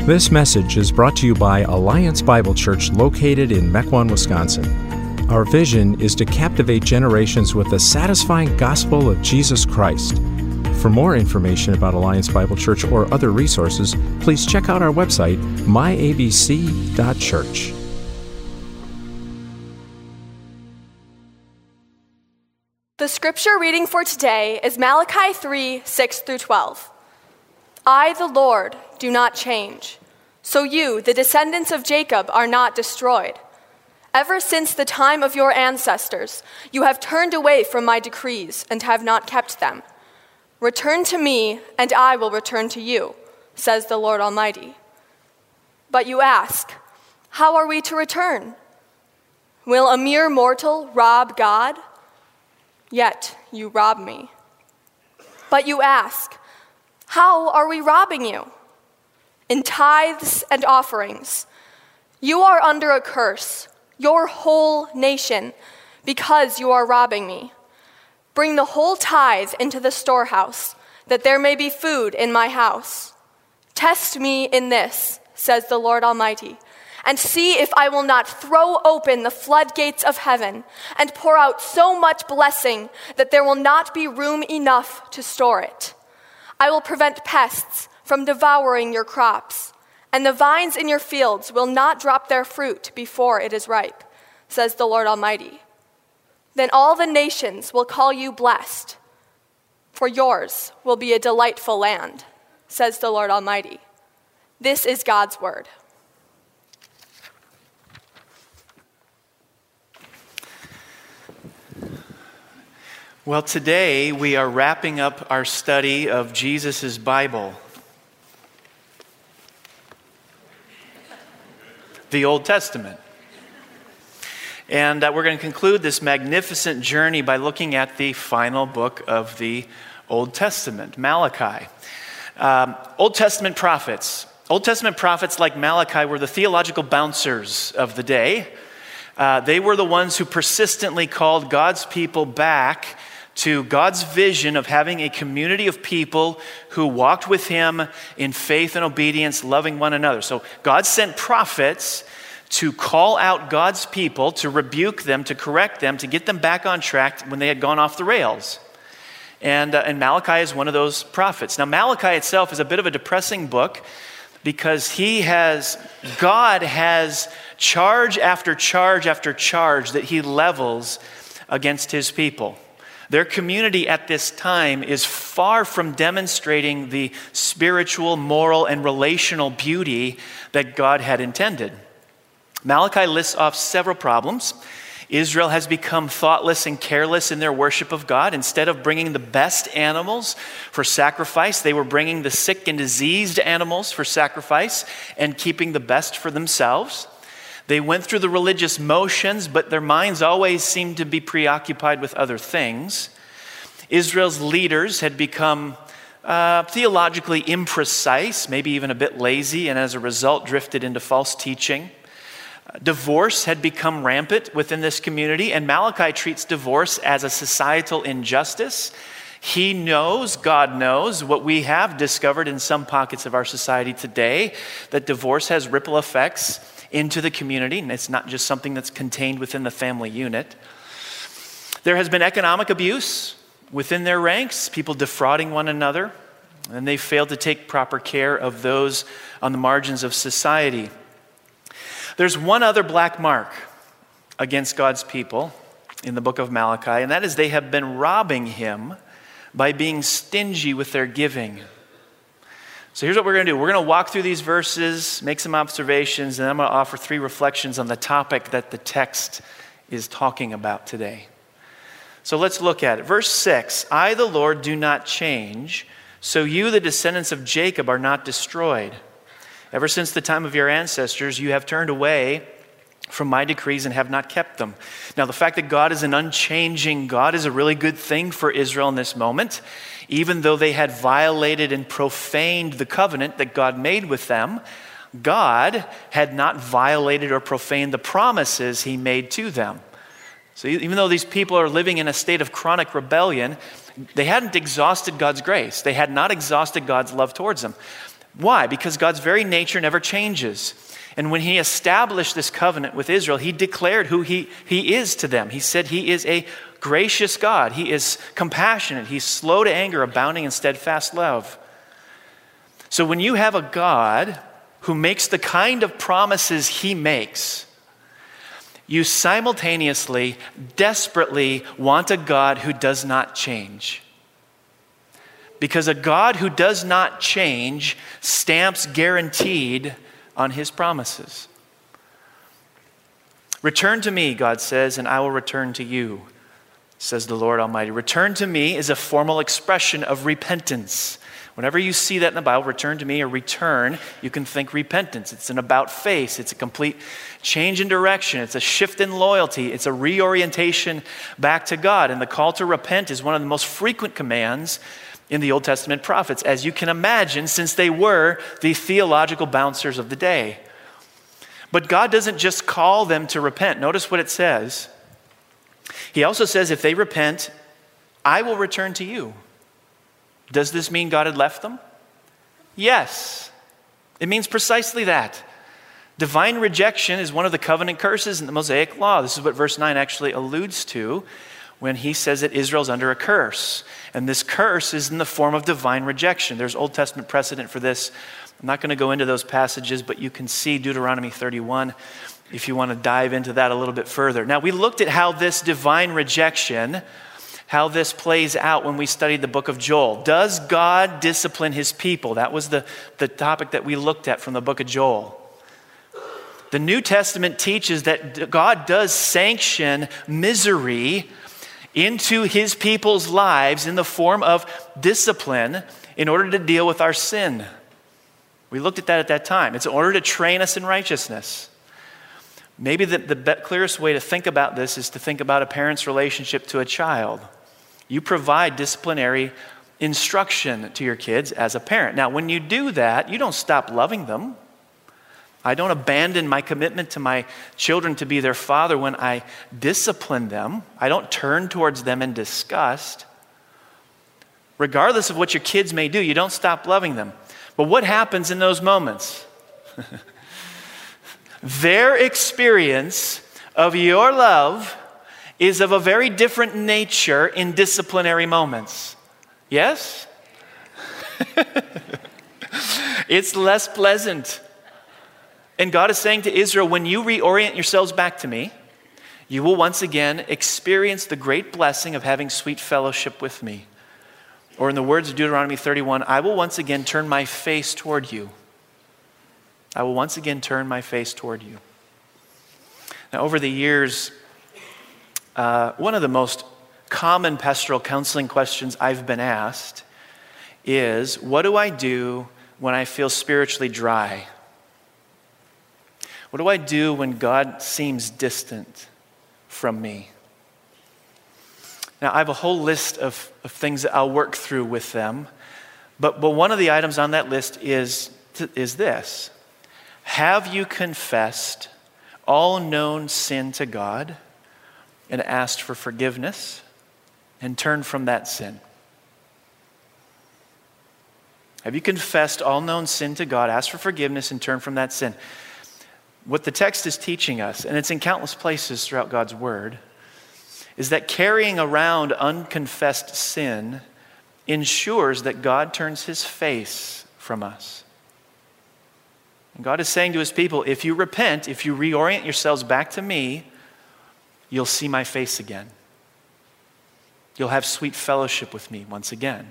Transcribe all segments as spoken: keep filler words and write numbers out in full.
This message is brought to you by Alliance Bible Church located in Mequon, Wisconsin. Our vision is to captivate generations with the satisfying gospel of Jesus Christ. For more information about Alliance Bible Church or other resources, please check out our website, my a b c dot church. The scripture reading for today is Malachi three, six through twelve. I, the Lord, do not change. So you, the descendants of Jacob, are not destroyed. Ever since the time of your ancestors, you have turned away from my decrees and have not kept them. Return to me, and I will return to you, says the Lord Almighty. But you ask, how are we to return? Will a mere mortal rob God? Yet you rob me. But you ask, how are we robbing you? In tithes and offerings. You are under a curse, your whole nation, because you are robbing me. Bring the whole tithe into the storehouse, that there may be food in my house. Test me in this, says the Lord Almighty, and see if I will not throw open the floodgates of heaven and pour out so much blessing that there will not be room enough to store it. I will prevent pests from devouring your crops, and the vines in your fields will not drop their fruit before it is ripe, says the Lord Almighty. Then all the nations will call you blessed, for yours will be a delightful land, says the Lord Almighty. This is God's word. Well, today we are wrapping up our study of Jesus' Bible, the Old Testament. And uh, we're going to conclude this magnificent journey by looking at the final book of the Old Testament, Malachi. Um, Old Testament prophets. Old Testament prophets like Malachi were the theological bouncers of the day. Uh, they were the ones who persistently called God's people back to God's vision of having a community of people who walked with him in faith and obedience, loving one another. So God sent prophets to call out God's people, to rebuke them, to correct them, to get them back on track when they had gone off the rails. And, uh, and Malachi is one of those prophets. Now, Malachi itself is a bit of a depressing book because he has, God has charge after charge after charge that he levels against his people. Their community at this time is far from demonstrating the spiritual, moral, and relational beauty that God had intended. Malachi lists off several problems. Israel has become thoughtless and careless in their worship of God. Instead of bringing the best animals for sacrifice, they were bringing the sick and diseased animals for sacrifice and keeping the best for themselves. They went through the religious motions, but their minds always seemed to be preoccupied with other things. Israel's leaders had become uh, theologically imprecise, maybe even a bit lazy, and as a result drifted into false teaching. Uh, divorce had become rampant within this community, and Malachi treats divorce as a societal injustice. He knows, God knows, what we have discovered in some pockets of our society today, that divorce has ripple effects into the community, and it's not just something that's contained within the family unit. There has been economic abuse within their ranks, people defrauding one another, and they failed to take proper care of those on the margins of society. There's one other black mark against God's people in the book of Malachi, and that is they have been robbing him by being stingy with their giving. So here's what we're going to do. We're going to walk through these verses, make some observations, and I'm going to offer three reflections on the topic that the text is talking about today. So let's look at it. Verse six, I, the Lord, do not change, so you, the descendants of Jacob, are not destroyed. Ever since the time of your ancestors, you have turned away from my decrees and have not kept them. Now, the fact that God is an unchanging God is a really good thing for Israel in this moment. Even though they had violated and profaned the covenant that God made with them, God had not violated or profaned the promises he made to them. So even though these people are living in a state of chronic rebellion, they hadn't exhausted God's grace. They had not exhausted God's love towards them. Why? Because God's very nature never changes. And when he established this covenant with Israel, he declared who he, he is to them. He said he is a gracious God. He is compassionate. He's slow to anger, abounding in steadfast love. So when you have a God who makes the kind of promises he makes, you simultaneously, desperately want a God who does not change. Because a God who does not change stamps guaranteed on his promises. Return to me, God says, and I will return to you, says the Lord Almighty. Return to me is a formal expression of repentance. Whenever you see that in the Bible, return to me or return, you can think repentance. It's an about face. It's a complete change in direction. It's a shift in loyalty. It's a reorientation back to God. And the call to repent is one of the most frequent commands in the Old Testament prophets, as you can imagine, since they were the theological bouncers of the day. But God doesn't just call them to repent. Notice what it says. He also says, if they repent, I will return to you. Does this mean God had left them? Yes. It means precisely that. Divine rejection is one of the covenant curses in the Mosaic Law. This is what verse nine actually alludes to when he says that Israel's under a curse. And this curse is in the form of divine rejection. There's Old Testament precedent for this. I'm not going to go into those passages, but you can see Deuteronomy thirty-one if you want to dive into that a little bit further. Now, we looked at how this divine rejection, how this plays out when we studied the book of Joel. Does God discipline his people? That was the, the topic that we looked at from the book of Joel. The New Testament teaches that God does sanction misery into his people's lives in the form of discipline in order to deal with our sin. We looked at that at that time. It's in order to train us in righteousness. Maybe the, the be- clearest way to think about this is to think about a parent's relationship to a child. You provide disciplinary instruction to your kids as a parent. Now, when you do that, you don't stop loving them. I don't abandon my commitment to my children to be their father when I discipline them. I don't turn towards them in disgust. Regardless of what your kids may do, you don't stop loving them. But what happens in those moments? Their experience of your love is of a very different nature in disciplinary moments. Yes? It's less pleasant. And God is saying to Israel, when you reorient yourselves back to me, you will once again experience the great blessing of having sweet fellowship with me. Or in the words of Deuteronomy thirty-one, I will once again turn my face toward you. I will once again turn my face toward you. Now, over the years, uh, one of the most common pastoral counseling questions I've been asked is, what do I do when I feel spiritually dry? What do I do when God seems distant from me? Now, I have a whole list of, of things that I'll work through with them, but, but one of the items on that list is, is this. Have you confessed all known sin to God and asked for forgiveness and turned from that sin? Have you confessed all known sin to God, asked for forgiveness, and turned from that sin? What the text is teaching us, and it's in countless places throughout God's word, is that carrying around unconfessed sin ensures that God turns his face from us. And God is saying to his people, if you repent, if you reorient yourselves back to me, you'll see my face again. You'll have sweet fellowship with me once again.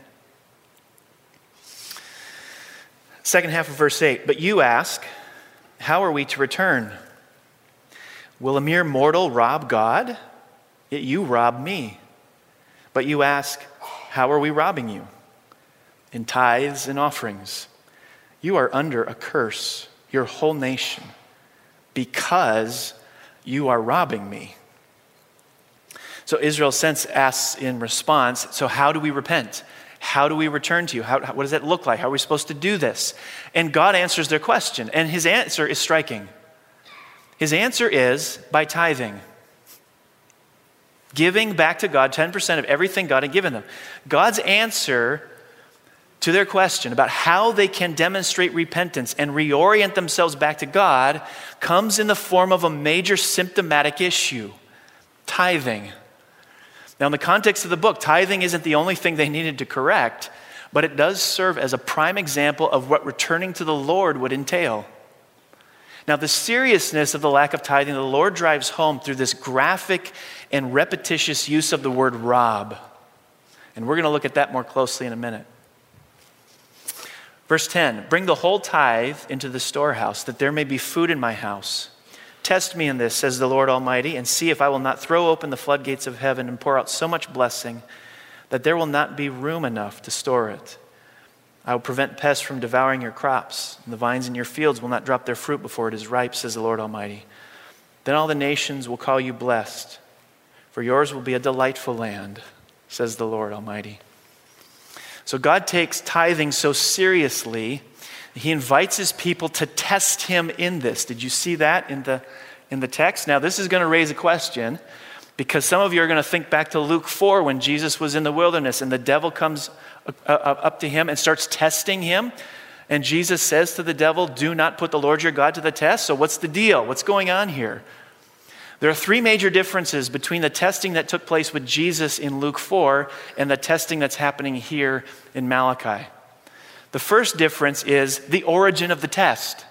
Second half of verse eight, but you ask, how are we to return? Will a mere mortal rob God? Yet you rob me. But you ask, how are we robbing you? In tithes and offerings. You are under a curse, your whole nation, because you are robbing me. So Israel since asks in response, so how do we repent? How do we return to you? How, what does that look like? How are we supposed to do this? And God answers their question, and his answer is striking. His answer is by tithing. Giving back to God ten percent of everything God had given them. God's answer to their question about how they can demonstrate repentance and reorient themselves back to God comes in the form of a major symptomatic issue, tithing. Now, in the context of the book, tithing isn't the only thing they needed to correct, but it does serve as a prime example of what returning to the Lord would entail. Now, the seriousness of the lack of tithing, the Lord drives home through this graphic and repetitious use of the word rob. And we're going to look at that more closely in a minute. Verse ten, bring the whole tithe into the storehouse, that there may be food in my house. Test me in this, says the Lord Almighty, and see if I will not throw open the floodgates of heaven and pour out so much blessing that there will not be room enough to store it. I will prevent pests from devouring your crops, and the vines in your fields will not drop their fruit before it is ripe, says the Lord Almighty. Then all the nations will call you blessed, for yours will be a delightful land, says the Lord Almighty. So God takes tithing so seriously, he invites his people to test him in this. Did you see that in the, in the text? Now, this is going to raise a question, because some of you are going to think back to Luke four when Jesus was in the wilderness and the devil comes up to him and starts testing him. And Jesus says to the devil, do not put the Lord your God to the test. So what's the deal? What's going on here? There are three major differences between the testing that took place with Jesus in Luke four and the testing that's happening here in Malachi. The first difference is the origin of the test.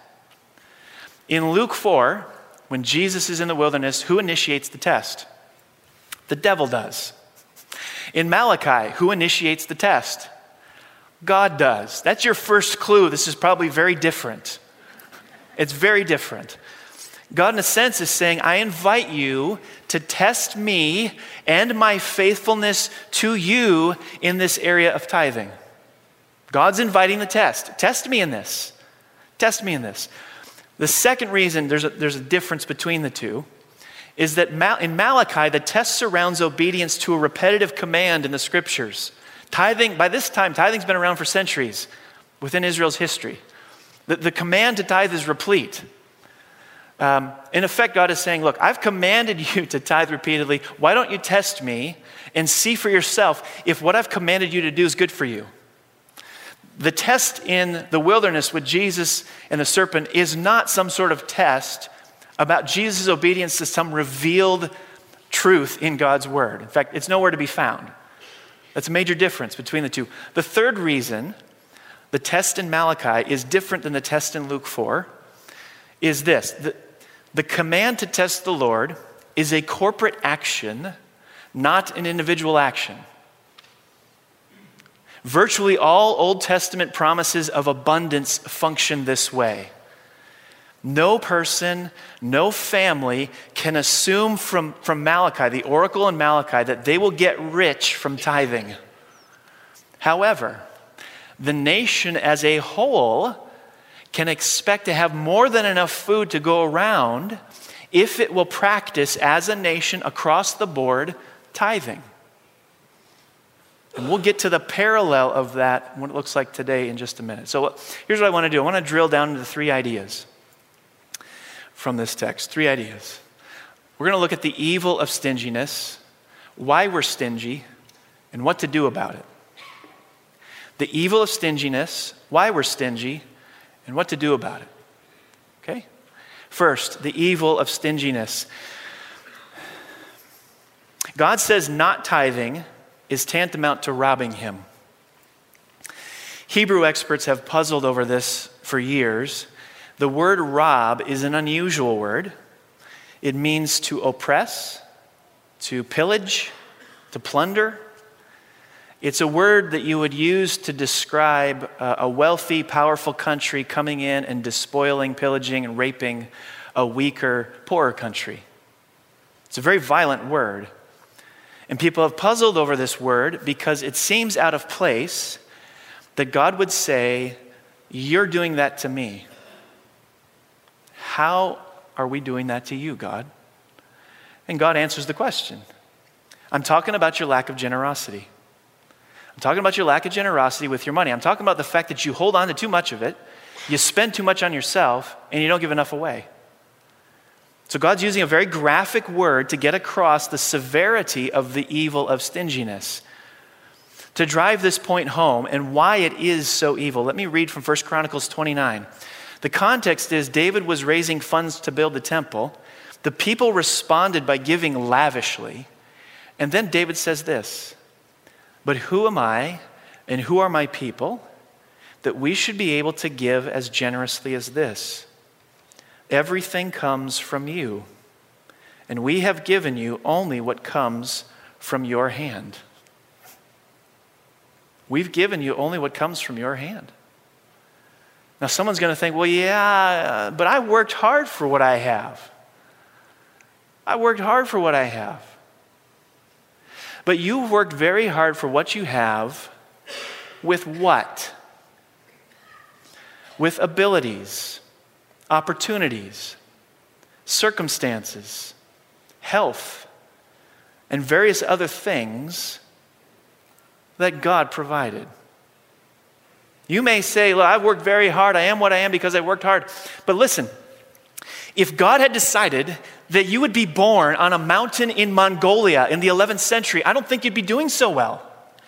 In Luke four, when Jesus is in the wilderness, who initiates the test? The devil does. In Malachi, who initiates the test? God does. That's your first clue. This is probably very different. It's very different. God, in a sense, is saying, I invite you to test me and my faithfulness to you in this area of tithing. God's inviting the test. Test me in this. Test me in this. The second reason there's a, there's a difference between the two is that in Malachi, the test surrounds obedience to a repetitive command in the scriptures. Tithing, by this time, tithing's been around for centuries within Israel's history. The, the command to tithe is replete. Um, in effect, God is saying, look, I've commanded you to tithe repeatedly. Why don't you test me and see for yourself if what I've commanded you to do is good for you? The test in the wilderness with Jesus and the serpent is not some sort of test about Jesus' obedience to some revealed truth in God's word. In fact, it's nowhere to be found. That's a major difference between the two. The third reason the test in Malachi is different than the test in Luke four is this. The, the command to test the Lord is a corporate action, not an individual action. Virtually all Old Testament promises of abundance function this way. No person, no family can assume from, from Malachi, the oracle in Malachi, that they will get rich from tithing. However, the nation as a whole can expect to have more than enough food to go around if it will practice as a nation across the board tithing. And we'll get to the parallel of that, what it looks like today, in just a minute. So here's what I want to do. I want to drill down into three ideas from this text. Three ideas. We're going to look at the evil of stinginess, why we're stingy, and what to do about it. The evil of stinginess, why we're stingy, and what to do about it. Okay? First, the evil of stinginess. God says not tithing is tantamount to robbing him. Hebrew experts have puzzled over this for years. The word rob is an unusual word. It means to oppress, to pillage, to plunder. It's a word that you would use to describe a wealthy, powerful country coming in and despoiling, pillaging, and raping a weaker, poorer country. It's a very violent word. And people have puzzled over this word because it seems out of place that God would say, you're doing that to me. How are we doing that to you, God? And God answers the question. I'm talking about your lack of generosity. I'm talking about your lack of generosity with your money. I'm talking about the fact that you hold on to too much of it, you spend too much on yourself, and you don't give enough away. So God's using a very graphic word to get across the severity of the evil of stinginess. To drive this point home and why it is so evil, let me read from First Chronicles twenty-nine. The context is David was raising funds to build the temple. The people responded by giving lavishly. And then David says this, "But who am I and who are my people that we should be able to give as generously as this? Everything comes from you, and we have given you only what comes from your hand." We've given you only what comes from your hand. Now someone's going to think, well, yeah, but I worked hard for what I have. I worked hard for what I have. But you've worked very hard for what you have with what? With abilities, opportunities, circumstances, health, and various other things that God provided. You may say, "Look, I've worked very hard. I am what I am because I worked hard." But listen, if God had decided that you would be born on a mountain in Mongolia in the eleventh century, I don't think you'd be doing so well.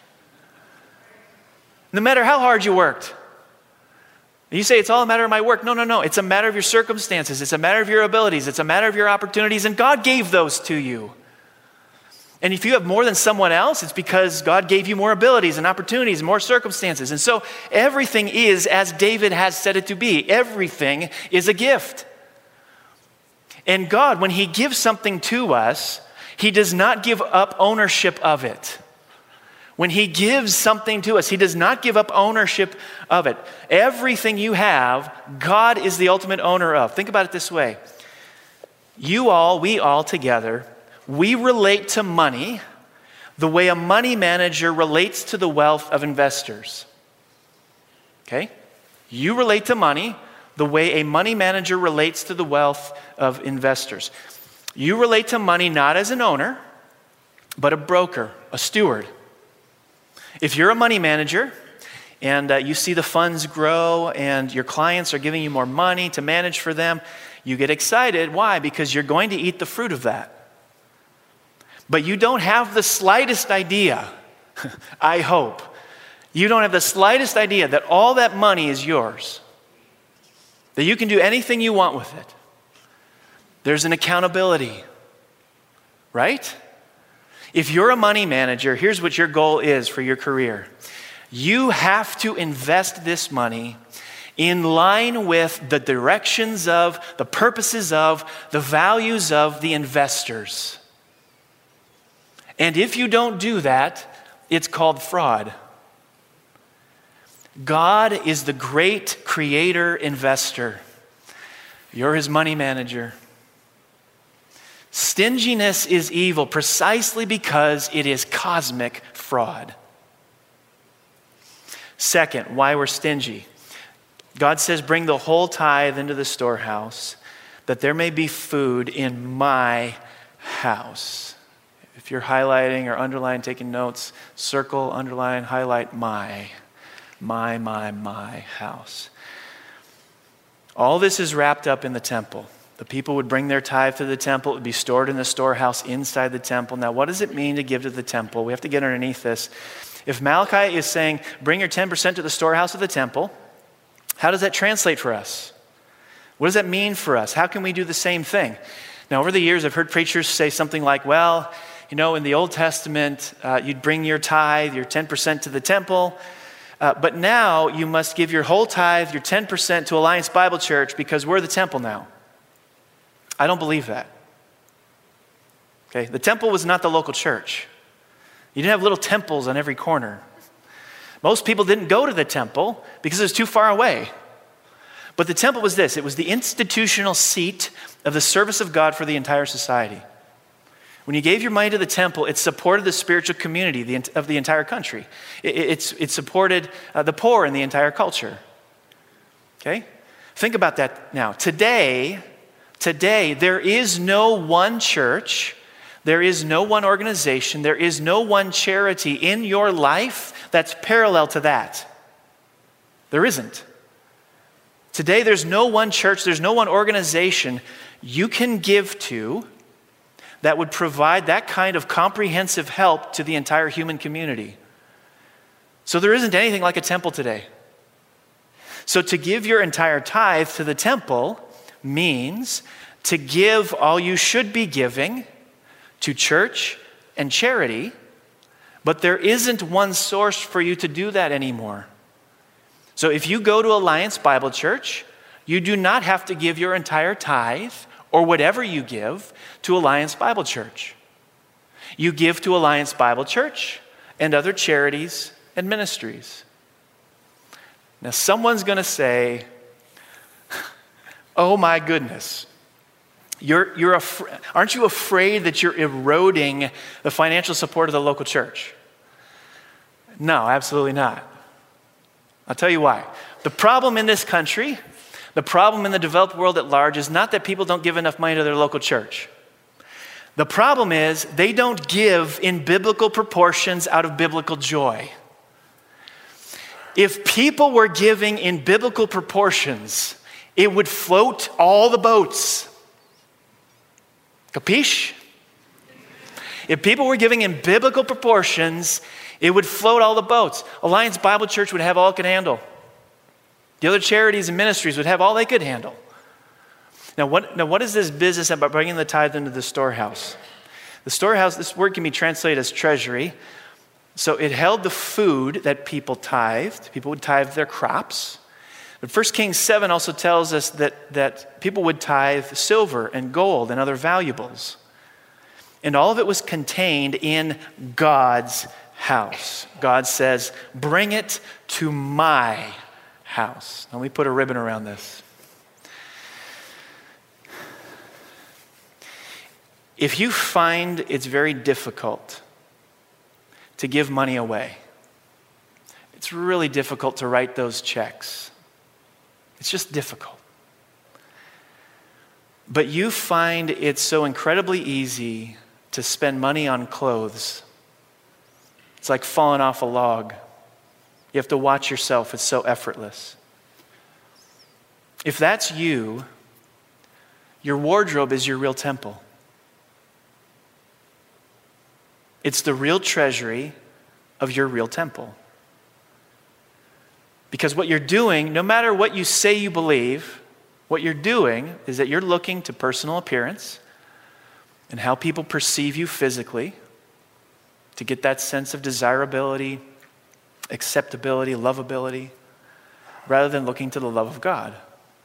No matter how hard you worked. You say, it's all a matter of my work. No, no, no. It's a matter of your circumstances. It's a matter of your abilities. It's a matter of your opportunities, and God gave those to you. And if you have more than someone else, it's because God gave you more abilities and opportunities and more circumstances. And so everything is as David has said it to be. Everything is a gift. And God, when he gives something to us, he does not give up ownership of it. When he gives something to us, he does not give up ownership of it. Everything you have, God is the ultimate owner of. Think about it this way. You all, we all together, we relate to money the way a money manager relates to the wealth of investors. Okay? You relate to money the way a money manager relates to the wealth of investors. You relate to money not as an owner, but a broker, a steward. If you're a money manager and uh, you see the funds grow and your clients are giving you more money to manage for them, you get excited. Why? Because you're going to eat the fruit of that. But you don't have the slightest idea, I hope, you don't have the slightest idea that all that money is yours. That you can do anything you want with it. There's an accountability, right? If you're a money manager, here's what your goal is for your career. You have to invest this money in line with the directions of, the purposes of, the values of the investors. And if you don't do that, it's called fraud. God is the great creator investor. You're his money manager. Stinginess is evil precisely because it is cosmic fraud. Second, why we're stingy. God says, bring the whole tithe into the storehouse, that there may be food in my house. If you're highlighting or underlining, taking notes, circle, underline, highlight my, my, my, my house. All this is wrapped up in the temple. The people would bring their tithe to the temple. It would be stored in the storehouse inside the temple. Now, what does it mean to give to the temple? We have to get underneath this. If Malachi is saying, bring your ten percent to the storehouse of the temple, how does that translate for us? What does that mean for us? How can we do the same thing? Now, over the years, I've heard preachers say something like, well, you know, in the Old Testament, uh, you'd bring your tithe, your ten percent to the temple, uh, but now you must give your whole tithe, your ten percent to Alliance Bible Church because we're the temple now. I don't believe that. Okay, the temple was not the local church. You didn't have little temples on every corner. Most people didn't go to the temple because it was too far away. But the temple was this. It was the institutional seat of the service of God for the entire society. When you gave your money to the temple, it supported the spiritual community of the entire country. It, it's, it supported uh, the poor in the entire culture. Okay? Think about that now. Today, today, there is no one church, there is no one organization, there is no one charity in your life that's parallel to that. There isn't. Today, there's no one church, there's no one organization you can give to that would provide that kind of comprehensive help to the entire human community. So there isn't anything like a temple today. So to give your entire tithe to the temple means to give all you should be giving to church and charity, but there isn't one source for you to do that anymore. So if you go to Alliance Bible Church, you do not have to give your entire tithe or whatever you give to Alliance Bible Church. You give to Alliance Bible Church and other charities and ministries. Now someone's going to say, oh my goodness, you're, you're af- aren't you afraid that you're eroding the financial support of the local church? No, absolutely not. I'll tell you why. The problem in this country, the problem in the developed world at large is not that people don't give enough money to their local church. The problem is they don't give in biblical proportions out of biblical joy. If people were giving in biblical proportions, it would float all the boats. Capiche? If people were giving in biblical proportions, it would float all the boats. Alliance Bible Church would have all it could handle. The other charities and ministries would have all they could handle. Now what, now, what is this business about bringing the tithe into the storehouse? The storehouse, this word can be translated as treasury. So it held the food that people tithed. People would tithe their crops. But First Kings seven also tells us that, that people would tithe silver and gold and other valuables. And all of it was contained in God's house. God says, bring it to my house. Now let me put a ribbon around this. If you find it's very difficult to give money away, it's really difficult to write those checks. It's just difficult. But you find it's so incredibly easy to spend money on clothes. It's like falling off a log. You have to watch yourself. It's so effortless. If that's you, your wardrobe is your real temple. It's the real treasury of your real temple. Because what you're doing, no matter what you say you believe, what you're doing is that you're looking to personal appearance and how people perceive you physically to get that sense of desirability, acceptability, lovability, rather than looking to the love of God.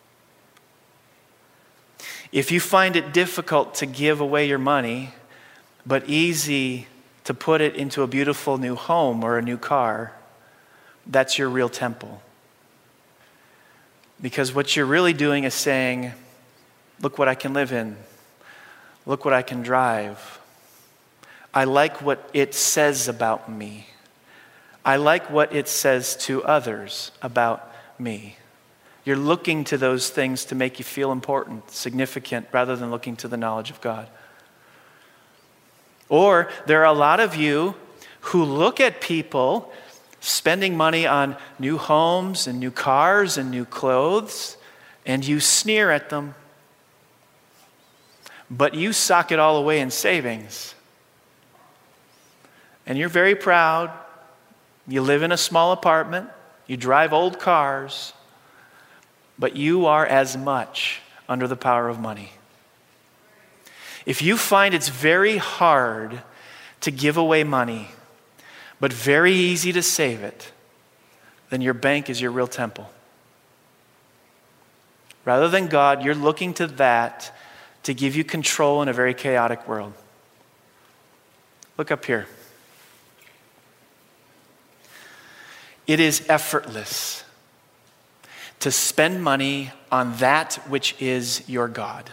If you find it difficult to give away your money, but easy to put it into a beautiful new home or a new car, that's your real temple. Because what you're really doing is saying, look what I can live in. Look what I can drive. I like what it says about me. I like what it says to others about me. You're looking to those things to make you feel important, significant, rather than looking to the knowledge of God. Or there are a lot of you who look at people spending money on new homes and new cars and new clothes, and you sneer at them. But you sock it all away in savings. And you're very proud. You live in a small apartment. You drive old cars. But you are as much under the power of money. If you find it's very hard to give away money, but very easy to save it, then your bank is your real temple. Rather than God, you're looking to that to give you control in a very chaotic world. Look up here. It is effortless to spend money on that which is your God.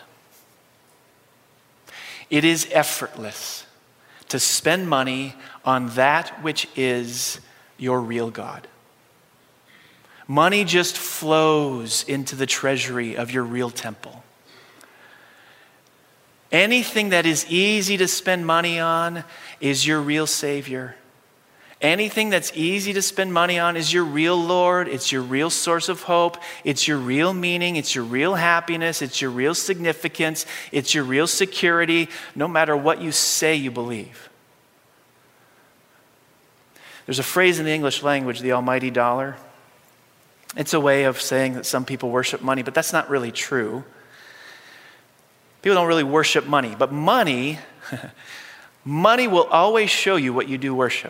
It is effortless to spend money on that which is your real God. Money just flows into the treasury of your real temple. Anything that is easy to spend money on is your real Savior. Anything that's easy to spend money on is your real Lord. It's your real source of hope. It's your real meaning. It's your real happiness. It's your real significance. It's your real security, no matter what you say you believe. There's a phrase in the English language, the almighty dollar. It's a way of saying that some people worship money, but that's not really true. People don't really worship money, but money, money will always show you what you do worship.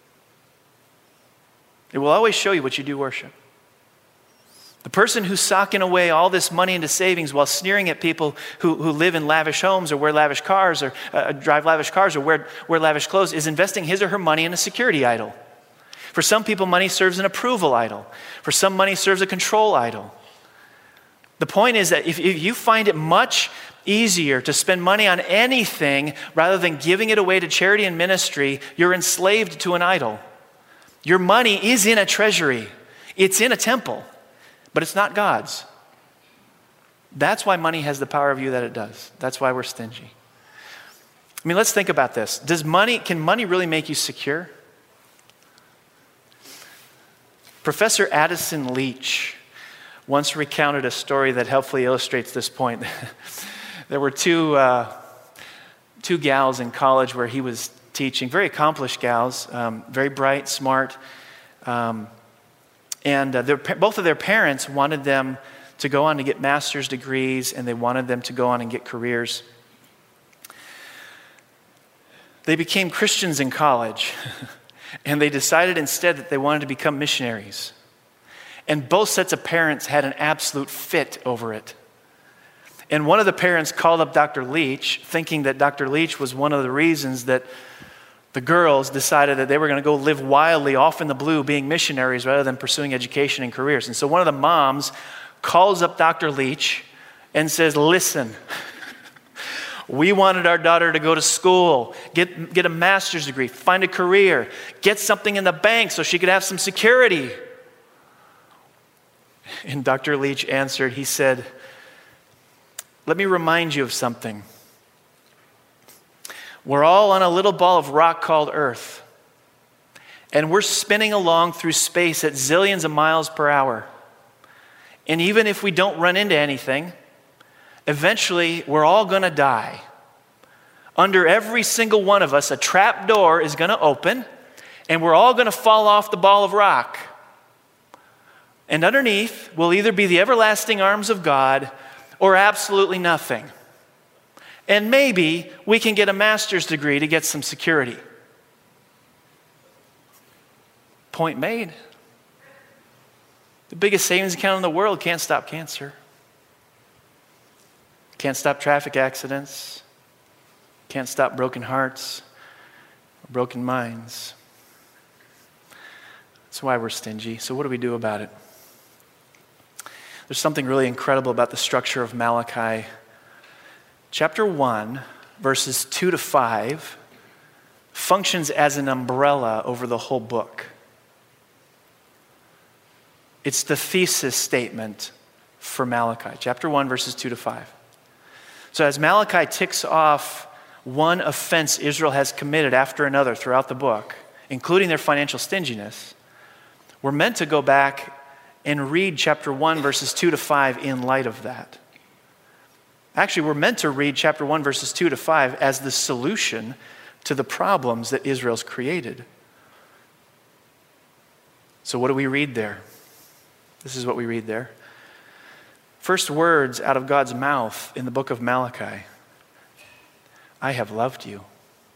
It will always show you what you do worship. The person who's socking away all this money into savings while sneering at people who, who live in lavish homes or wear lavish cars or uh, drive lavish cars or wear, wear lavish clothes is investing his or her money in a security idol. For some people, money serves an approval idol. For some, money serves a control idol. The point is that if, if you find it much easier to spend money on anything rather than giving it away to charity and ministry, you're enslaved to an idol. Your money is in a treasury. It's in a temple. But it's not God's. That's why money has the power of you that it does. That's why we're stingy. I mean, let's think about this. Does money, can money really make you secure? Professor Addison Leach once recounted a story that helpfully illustrates this point. There were two, uh, two gals in college where he was teaching, very accomplished gals, um, very bright, smart, um, And uh, their, both of their parents wanted them to go on to get master's degrees, and they wanted them to go on and get careers. They became Christians in college, and they decided instead that they wanted to become missionaries. And both sets of parents had an absolute fit over it. And one of the parents called up Doctor Leach, thinking that Doctor Leach was one of the reasons that the girls decided that they were going to go live wildly off in the blue being missionaries rather than pursuing education and careers. And so one of the moms calls up Doctor Leach and says, listen, we wanted our daughter to go to school, get, get a master's degree, find a career, get something in the bank so she could have some security. And Doctor Leach answered, he said, let me remind you of something. We're all on a little ball of rock called Earth. And we're spinning along through space at zillions of miles per hour. And even if we don't run into anything, eventually we're all going to die. Under every single one of us, a trap door is going to open, and we're all going to fall off the ball of rock. And underneath will either be the everlasting arms of God or absolutely nothing. And maybe we can get a master's degree to get some security. Point made. The biggest savings account in the world can't stop cancer. Can't stop traffic accidents. Can't stop broken hearts, broken minds. That's why we're stingy. So what do we do about it? There's something really incredible about the structure of Malachi. Chapter one, verses two to five, functions as an umbrella over the whole book. It's the thesis statement for Malachi. Chapter one, verses two to five. So as Malachi ticks off one offense Israel has committed after another throughout the book, including their financial stinginess, we're meant to go back and read chapter one, verses two to five in light of that. Actually, we're meant to read chapter one, verses two to five as the solution to the problems that Israel's created. So what do we read there? This is what we read there. First words out of God's mouth in the book of Malachi. I have loved you.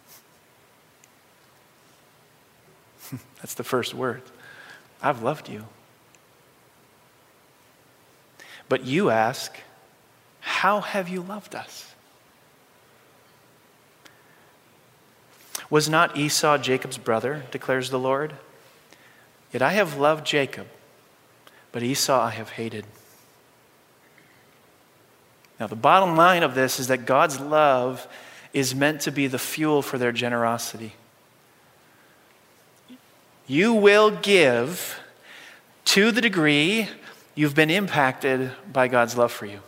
That's the first word. I've loved you. But you ask, how have you loved us? Was not Esau Jacob's brother, declares the Lord? Yet I have loved Jacob, but Esau I have hated. Now the bottom line of this is that God's love is meant to be the fuel for their generosity. You will give to the degree you've been impacted by God's love for you.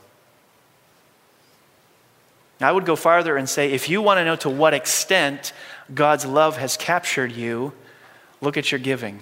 I would go farther and say, if you want to know to what extent God's love has captured you, look at your giving.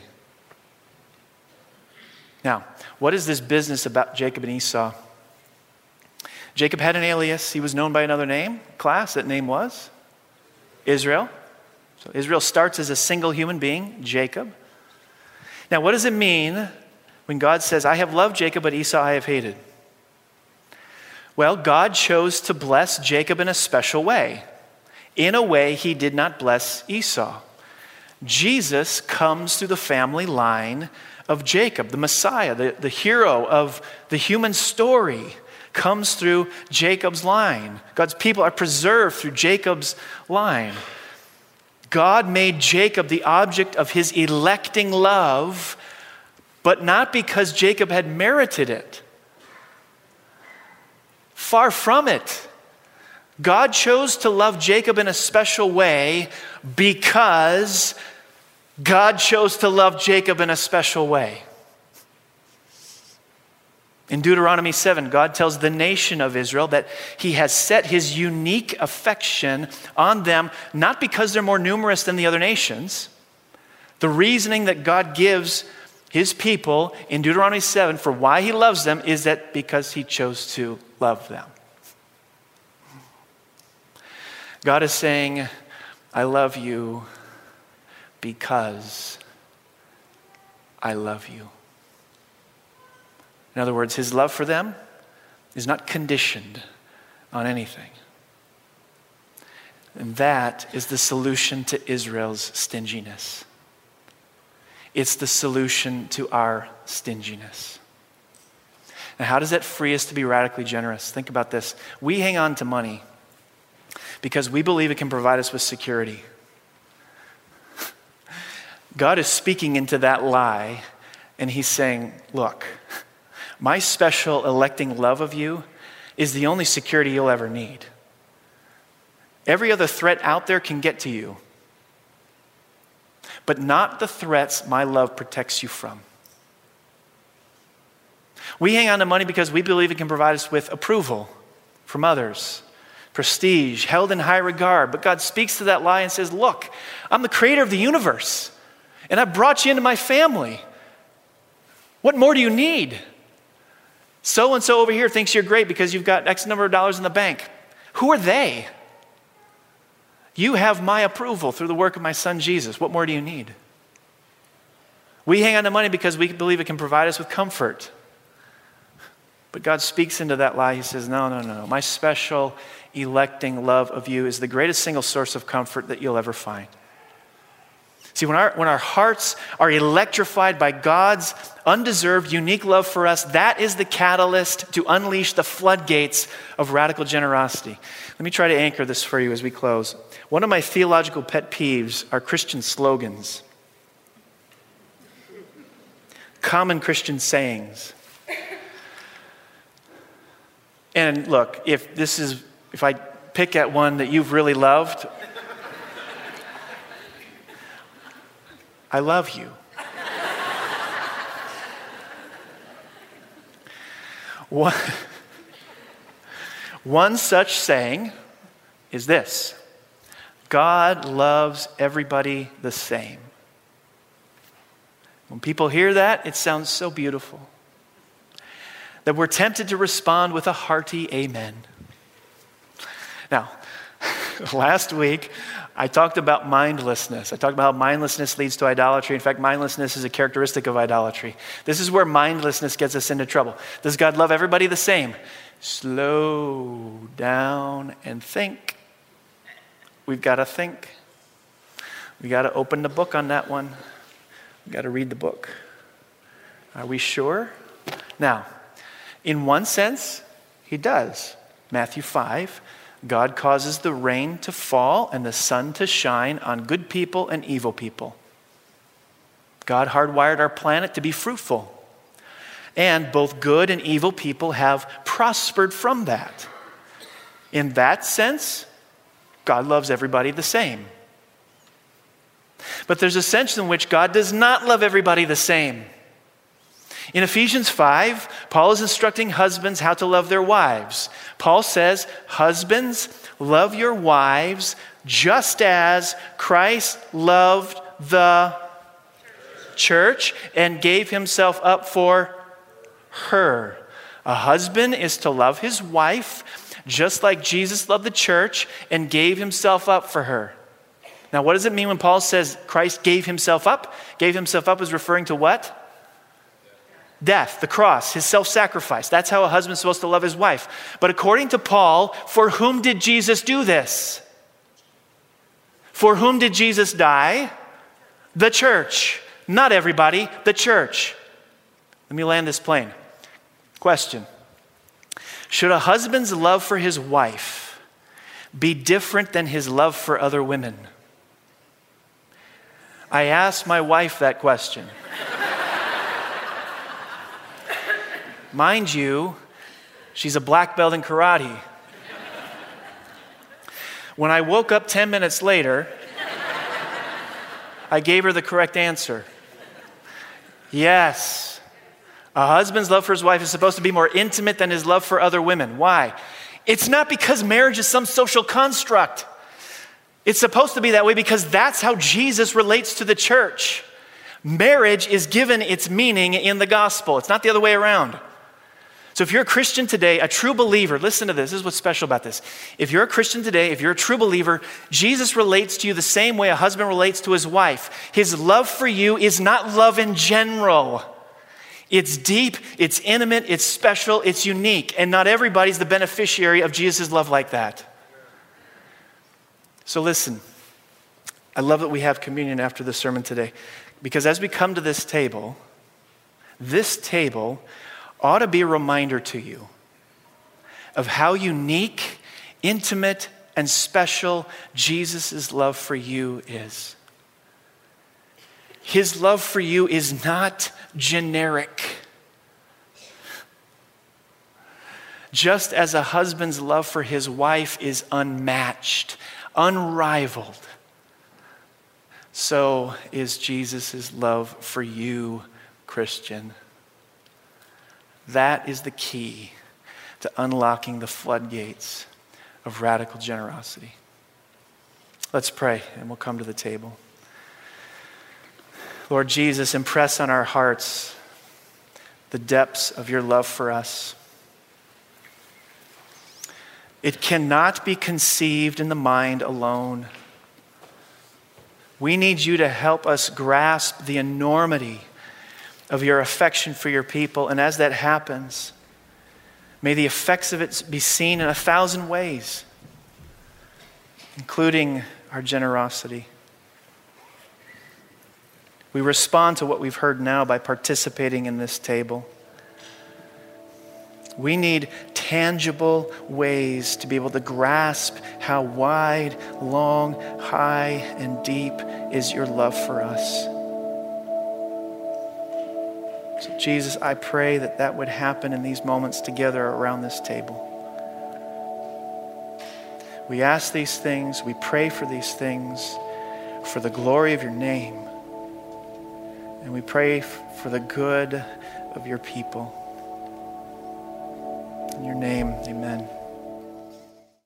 Now, what is this business about Jacob and Esau? Jacob had an alias. He was known by another name. Class, that name was Israel. So Israel starts as a single human being, Jacob. Now, what does it mean when God says, I have loved Jacob, but Esau I have hated? Well, God chose to bless Jacob in a special way, in a way he did not bless Esau. Jesus comes through the family line of Jacob, the Messiah, the, the hero of the human story, comes through Jacob's line. God's people are preserved through Jacob's line. God made Jacob the object of his electing love, but not because Jacob had merited it. Far from it. God chose to love Jacob in a special way because God chose to love Jacob in a special way. In Deuteronomy seven, God tells the nation of Israel that he has set his unique affection on them, not because they're more numerous than the other nations. The reasoning that God gives his people in Deuteronomy seven for why he loves them is that because he chose to love them. God is saying, I love you because I love you. In other words, his love for them is not conditioned on anything. And that is the solution to Israel's stinginess. It's the solution to our stinginess. Now, how does that free us to be radically generous? Think about this. We hang on to money because we believe it can provide us with security. God is speaking into that lie, and he's saying, look, my special electing love of you is the only security you'll ever need. Every other threat out there can get to you, but not the threats my love protects you from. We hang on to money because we believe it can provide us with approval from others, prestige, held in high regard. But God speaks to that lie and says, look, I'm the creator of the universe, and I brought you into my family. What more do you need? So-and-so over here thinks you're great because you've got X number of dollars in the bank. Who are they? You have my approval through the work of my son Jesus. What more do you need? We hang on to money because we believe it can provide us with comfort. But God speaks into that lie. He says, no, no, no. My special electing love of you is the greatest single source of comfort that you'll ever find. See, when our, when our hearts are electrified by God's undeserved, unique love for us, that is the catalyst to unleash the floodgates of radical generosity. Let me try to anchor this for you as we close. One of my theological pet peeves are Christian slogans, common Christian sayings. And look, if this is, if I pick at one that you've really loved, I love you. One, one such saying is this: God loves everybody the same. When people hear that, it sounds so beautiful that we're tempted to respond with a hearty amen. Now, last week, I talked about mindlessness. I talked about how mindlessness leads to idolatry. In fact, mindlessness is a characteristic of idolatry. This is where mindlessness gets us into trouble. Does God love everybody the same? Slow down and think. We've got to think. We've got to open the book on that one. We've got to read the book. Are we sure? Now, in one sense, he does. Matthew five, God causes the rain to fall and the sun to shine on good people and evil people. God hardwired our planet to be fruitful. And both good and evil people have prospered from that. In that sense, God loves everybody the same. But there's a sense in which God does not love everybody the same. In Ephesians five, Paul is instructing husbands how to love their wives. Paul says, husbands, love your wives just as Christ loved the church and gave himself up for her. A husband is to love his wife just like Jesus loved the church and gave himself up for her. Now, what does it mean when Paul says Christ gave himself up? Gave himself up is referring to what? Death, the cross, his self-sacrifice. That's how a husband's supposed to love his wife. But according to Paul, for whom did Jesus do this? For whom did Jesus die? The church. Not everybody, the church. Let me land this plane. Question. Should a husband's love for his wife be different than his love for other women? I asked my wife that question. Mind you, she's a black belt in karate. When I woke up ten minutes later, I gave her the correct answer. Yes, a husband's love for his wife is supposed to be more intimate than his love for other women. Why? It's not because marriage is some social construct. It's supposed to be that way because that's how Jesus relates to the church. Marriage is given its meaning in the gospel. It's not the other way around. So if you're a Christian today, a true believer, listen to this. This is what's special about this. If you're a Christian today, if you're a true believer, Jesus relates to you the same way a husband relates to his wife. His love for you is not love in general. It's deep, it's intimate, it's special, it's unique. And not everybody's the beneficiary of Jesus' love like that. So listen, I love that we have communion after the sermon today. Because as we come to this table, this table ought to be a reminder to you of how unique, intimate, and special Jesus' love for you is. His love for you is not generic. Just as a husband's love for his wife is unmatched, unrivaled, so is Jesus' love for you, Christian. That is the key to unlocking the floodgates of radical generosity. Let's pray and we'll come to the table. Lord Jesus, impress on our hearts the depths of your love for us. It cannot be conceived in the mind alone. We need you to help us grasp the enormity of your affection for your people. And as that happens, may the effects of it be seen in a thousand ways, including our generosity. We respond to what we've heard now by participating in this table. We need tangible ways to be able to grasp how wide, long, high, and deep is your love for us. So Jesus, I pray that that would happen in these moments together around this table. We ask these things, we pray for these things for the glory of your name. And we pray for the good of your people. In your name, amen.